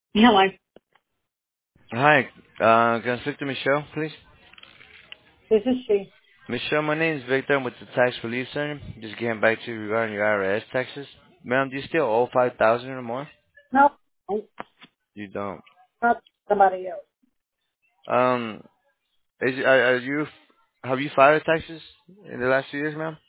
Hello. Hi, can I speak to Michelle, please? This is she. Michelle, my name is Victor. I'm with the Tax Relief Center. Just getting back to you regarding your IRS taxes. Ma'am, do you still owe 5000 or more? No, You don't. not somebody else. Um, are you, have you filed taxes in the last few years, ma'am?